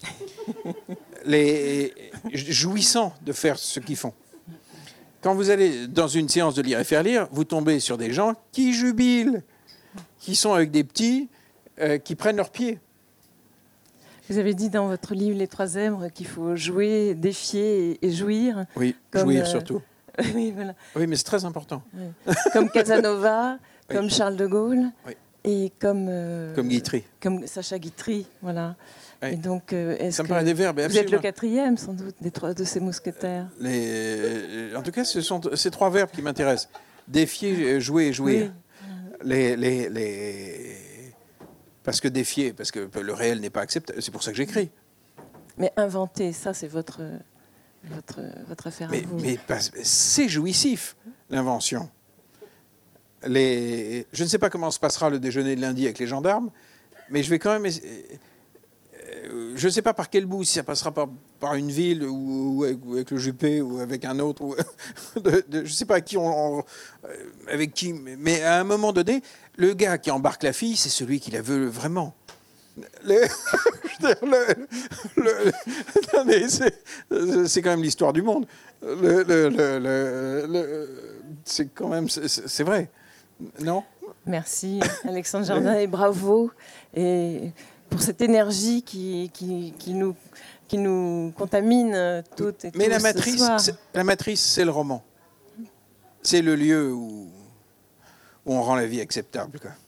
Les, jouissants de faire ce qu'ils font. Quand vous allez dans une séance de lire et faire lire, vous tombez sur des gens qui jubilent, qui sont avec des petits, euh, qui prennent leurs pieds. Vous avez dit dans votre livre Les Trois Zèbres qu'il faut jouer, défier et, et jouir. Oui, comme, jouir euh... surtout. oui, voilà. Oui, mais c'est très important. Oui. Comme Casanova, oui. Comme Charles de Gaulle, oui. Et comme... Euh, comme Guitry. Comme Sacha Guitry, voilà. Oui. Et donc, euh, est-ce ça me que paraît des verbes, vous absolument. êtes le quatrième, sans doute, des trois, de ces mousquetaires. Les... En tout cas, ce sont ces trois verbes qui m'intéressent. Défier, jouer et jouir. Oui. Les, les, les... Parce que défier, parce que le réel n'est pas acceptable. C'est pour ça que j'écris. Mais inventer, ça, c'est votre, votre, votre affaire mais, à vous. Mais c'est jouissif, l'invention. les... je ne sais pas comment se passera le déjeuner de lundi avec les gendarmes, mais je vais quand même... Je ne sais pas par quel bout, si ça passera par, par une ville ou, ou, avec, ou avec le Juppé ou avec un autre, ou de, de, je ne sais pas qui on, on, avec qui, mais à un moment donné, le gars qui embarque la fille, c'est celui qui la veut vraiment. Le, le, le, non mais c'est, c'est quand même l'histoire du monde. Le, le, le, le, le, c'est quand même, c'est, c'est vrai, non ? Merci Alexandre Jardin et bravo et pour cette énergie qui, qui, qui, nous, qui nous contamine toutes et tous. Mais la matrice, c'est, la matrice, c'est le roman. C'est le lieu où, où on rend la vie acceptable, quoi.